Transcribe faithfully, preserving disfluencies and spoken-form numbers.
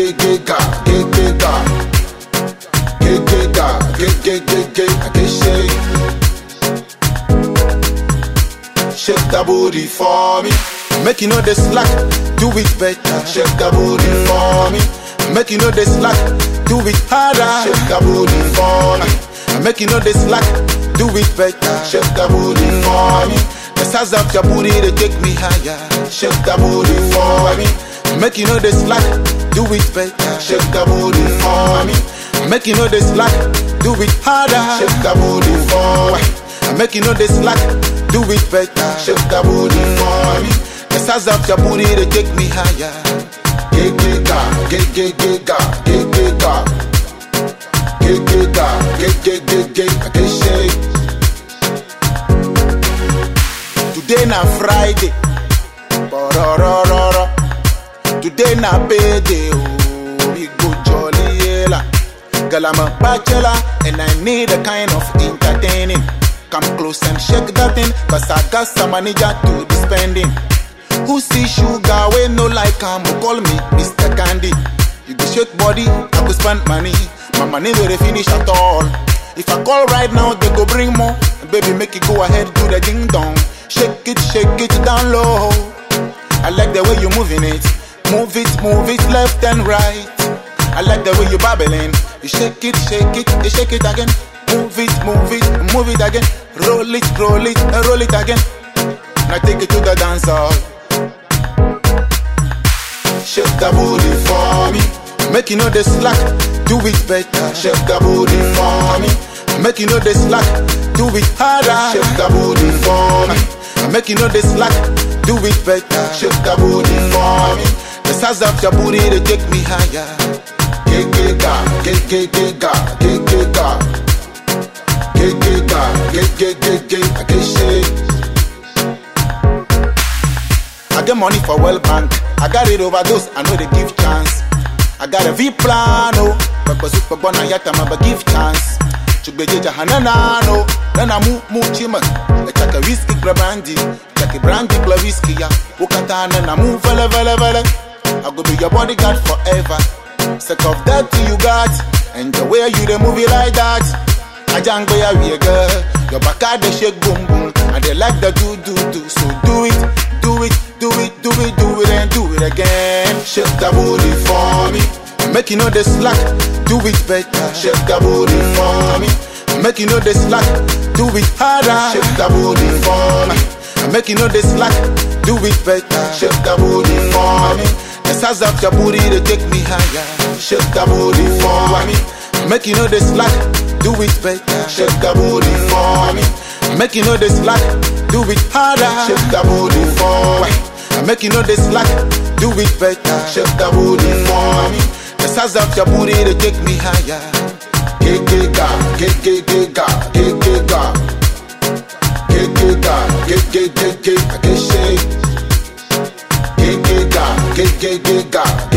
get, get, ga, get, get, ga. Get, get, ga, get, get, get, get, I get shake. Shake that booty for me. Make you know the slack, do it better. Shake that booty for me. Make you know the slack, do it harder. Shake that booty for me. Make you know the slack, do it better. Shake that booty for me. The size of your booty, they take me higher. Shake that booty for me. Make you know the slack, do it better. Shake that booty for me. Make you know the slack, do it harder. Shake that booty for me. Make you know the slack, do it better. Shake that booty for me. The size of your booty, they take me higher. Get, get, ga, get, get, get, ga, get, get, ga. Get, get, ga, get, get, get, get, I get shake. Today na Friday, ba-ra-ra-ra-ra. Today na payday, oh, we go jolly, yella. Girl, I'm a bachelor, and I need a kind of entertaining. Come close and shake that thing, cause I got some money just to be spending. Who see sugar, we no like am, call me Mister Candy. You go shake body, I go spend money. My money no dey finish at all. If I call right now, they go bring more. Baby, make it go ahead, do the ding dong. Shake it, shake it down low. I like the way you moving it. Move it, move it left and right. I like the way you babbling. You shake it, shake it, you shake it again. Move it, move it, move it again. Roll it, roll it, roll it again. Now take it to the dance hall. Shake the booty for me. Make you know the slack, do it better. Shake the booty for me. Make you know the slack, do it harder. Shake the booty for me. Make you know the slack, do it better. Shake the booty for me. The size of your booty, they take me higher. Get, get, ga, get, get, get, ga, get, get, ga. Get, get, ga, get, get, get, get, I get shake. I get money for World Bank. I got it overdose, I know they give chance. I got a V plan, oh. Papa super bona yata maba give chance. Chugbejeja hanana, no. Nana mu mu chima. Echaka whiskey kla brandy. Chaki brandy kla whiskey ya. Ukata nana mu vele vele vele. I go be your bodyguard forever. Sick of that you got. And the way you dey move it like that. I jango ya we girl. Your back they shake boom boom. And they like the do do do. So do it, do it. Do it, do it, do it, and do it again. Shake the booty for me. Make you know the slack, do it better. Shake the booty for me. Make you know the slack, do it harder. Shake the booty for me. Make you know the slack, do it better. Shake the booty for me. The size of your booty, they take me higher. Shake the booty for me. Make you know the slack, do it better. Shake the booty for me. Make you know the slack, do it harder. Shake the booty for me. Make you know the slack, do it better. Shake the booty for me. The size of your booty, they take me higher. Get, get, ga, get, get, get, ga, get, get, ga. Get, get, ga, get, get, get, get, I get shake. Get, get, ga, get, get, get, ga.